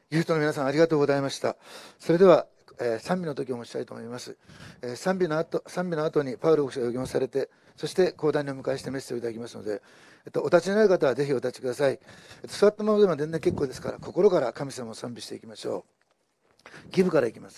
ギフトの皆さんありがとうございました。それでは、賛美の時を持ちたいと思います。賛美の後にパウロ牧師が預言されて、そして講談にお迎えしてメッセージをいただきますので、お立ちになる方はぜひお立ちください。座ったままでも全然結構ですから、心から神様を賛美していきましょう。ギブからいきます。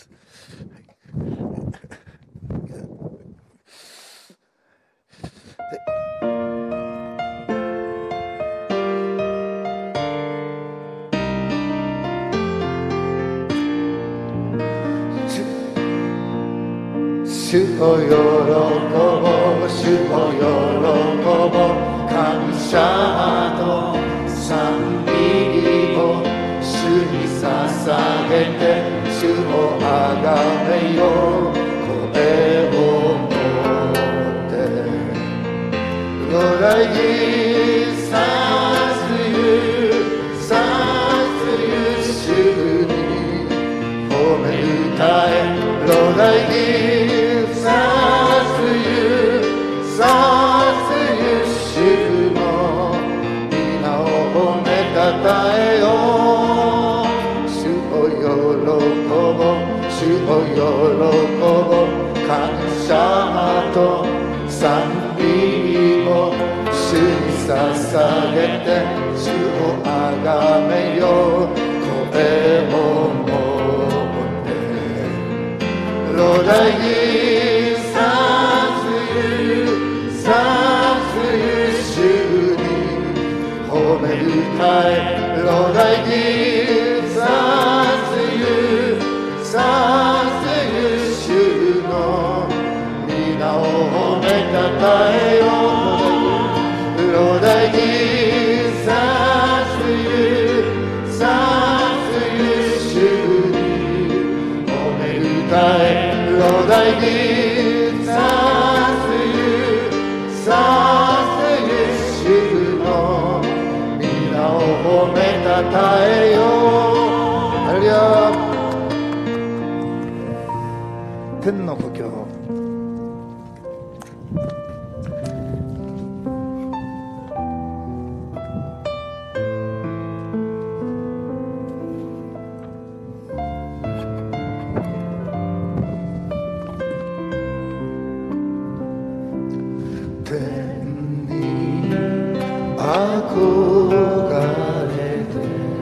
主を喜ぼう、主を喜ぼう、感謝と賛美を主に捧げて、主をあがめよう、声を持って。Lord, I give thanks to you, thanks to you, 主に褒め歌え。Lord, I giveたえよう。主を喜ぼう、主を喜ぼう、感謝と賛美を主に捧げて、主をあがめよう、声を持って。Lord, I give thanks to you, thanks to you, 主に褒め歌え。Lord, I give thanks to you, thanks to you, 主の皆を褒めたたえよう。Lord, I give thanks to you, thanks to you, 主に褒め歌え。Lord, I give thanks to you, thanks to you, 主の皆を褒めたたえよう。ハレルヤ。天の故郷、天に憧れて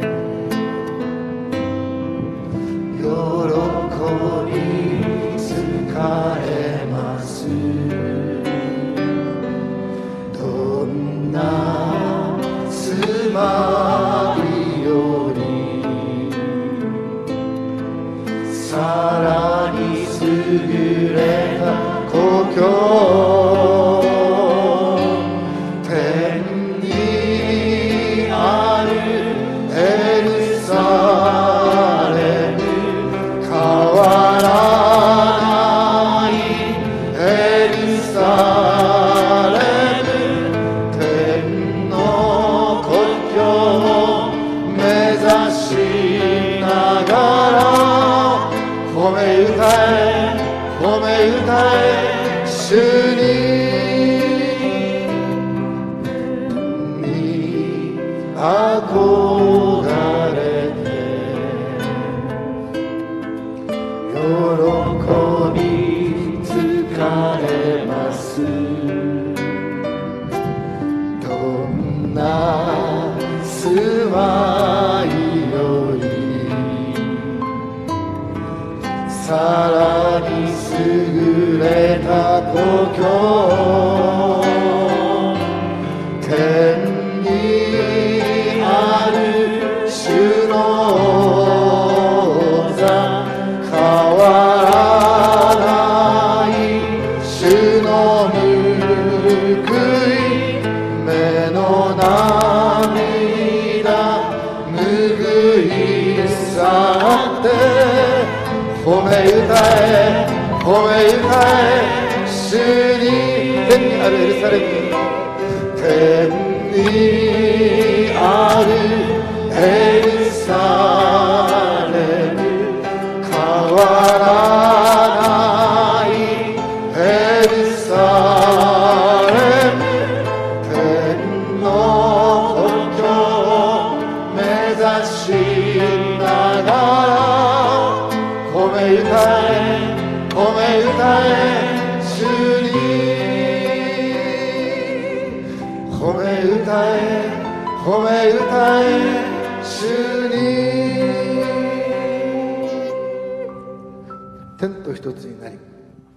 喜び疲れます。どんな住まいよりさらに優れた故郷、天にあるエルサレム、変わらないエルサレム、天の故郷を目指しながら褒め歌え、褒め歌え、主に憧れて喜び疲れます。どんな住まいよりさらに優れた故郷、天にある主の王座、変わらない主の報い、目の涙拭い去って、褒め歌え、褒め歌え、主に。天にあるエルサレム、天にあるエルサレム、変わらないエルサレム、天の故郷を目指しながえ褒め歌え主に天と一つになり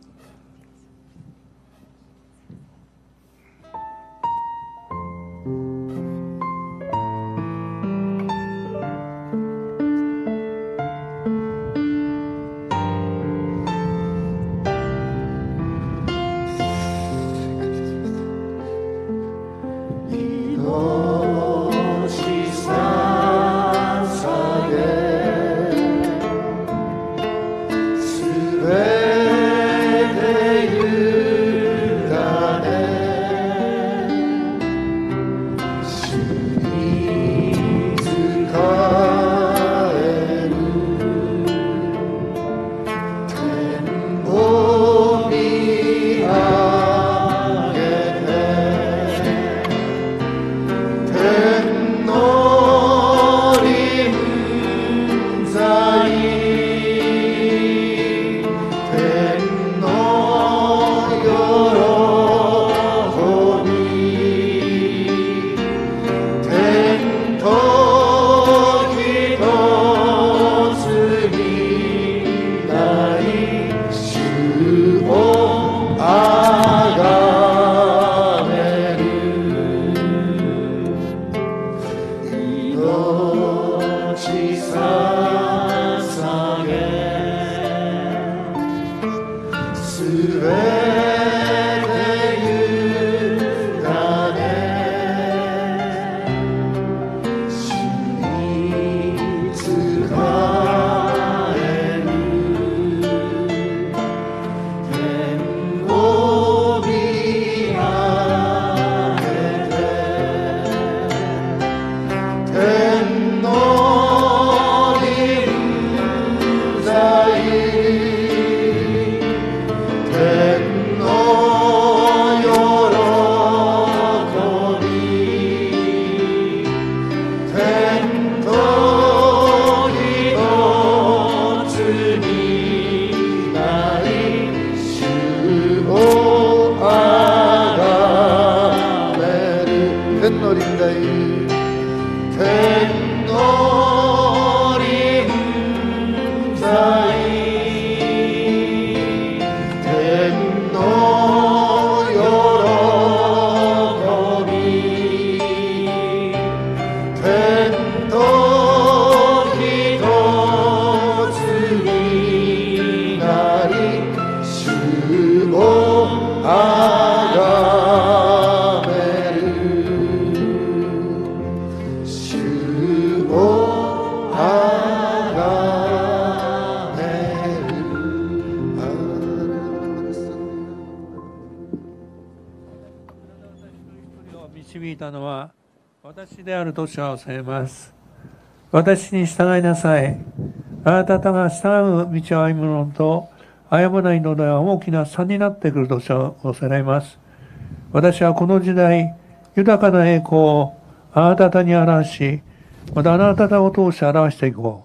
導いたのは私であると主は教えます。私に従いなさい。あなた方が従う道を歩むのと歩まないのでは大きな差になってくると主は教えます。私はこの時代、豊かな栄光をあなた方に表し、またあなた方を通して表していこ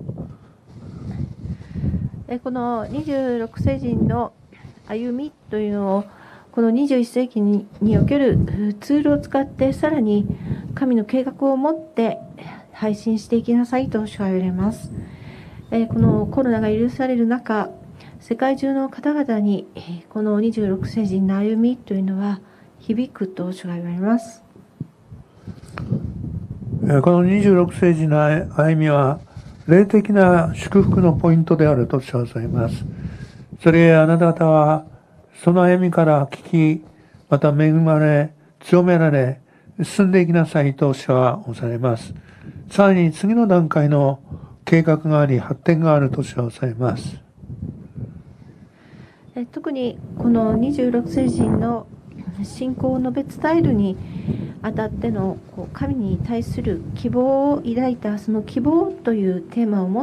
う。この26世人の歩みというのをこの21世紀におけるツールを使ってさらに神の計画を持って配信していきなさいと主は言われます。このコロナが許される中、世界中の方々にこの26世人の歩みというのは響くと主は言われます。 この26世紀の歩みは霊的な祝福のポイントであると主は教えます。それへあなた方はその歩みから聞き、また恵まれ、強められ、進んでいきなさいと主は教えます。さらに次の段階の計画があり、発展があると主は教えます。 特にこの26世人の信仰を述べ伝えるにあたっての神に対する希望を抱いたその希望というテーマを持って、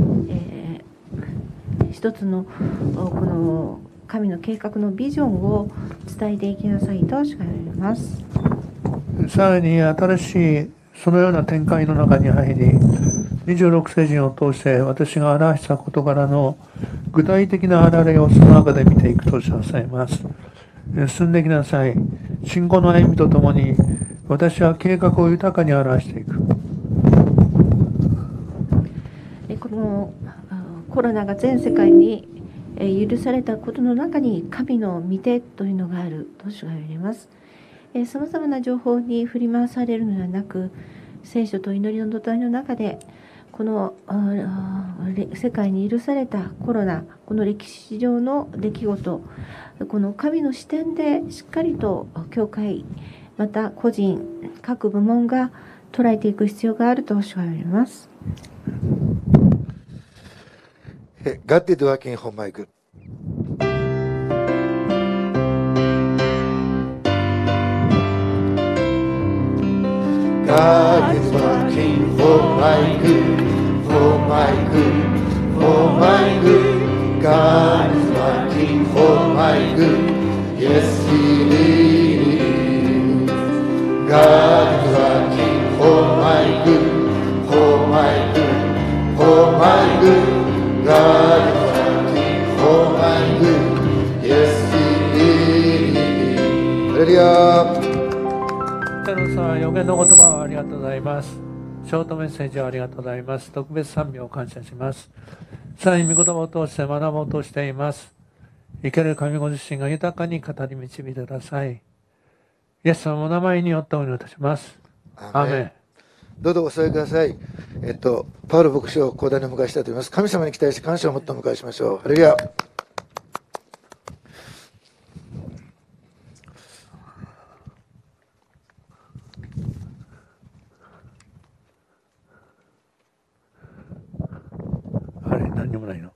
一つのこの神の計画のビジョンを伝えていきなさいと主が言われます。 さらに新しいそのような展開の中に入り、26世人を通して私が表した事柄の具体的な現れをその中で見ていくと教えます。進んでいきなさい。信仰の歩みとともに私は計画を豊かに表していく。 このコロナが全世界に許されたことの中に神の御手というのがあると主が言われます。さまざまな情報に振り回されるのではなく、聖書と祈りの土台の中でこの世界に許されたコロナ、この歴史上の出来事、この神の視点でしっかりと教会、また個人、各部門が捉えていく必要があると主は言われます。 God did working for my good. God is working for my good, for my good, for my good. God is working for my good. Yes, He is. God is working for my good, for my good, for my good. God is working for my good. Yes, He is. ハレルヤ。 天のさん、予言の言葉をありがとうございます。ショートメッセージをありがとうございます。特別賛美を感謝します。さらに御言葉を通して学ぼうとしています。生ける神ご自身が豊かに語り導いてください。イエス様の名前によってお祈りいたします。アーメン。 どうぞお座りください。パウロ牧師を講談にお迎えしたいと思います。神様に期待して感謝を持ってお迎えしましょう。ハレルヤ。 あれ、何にもないの。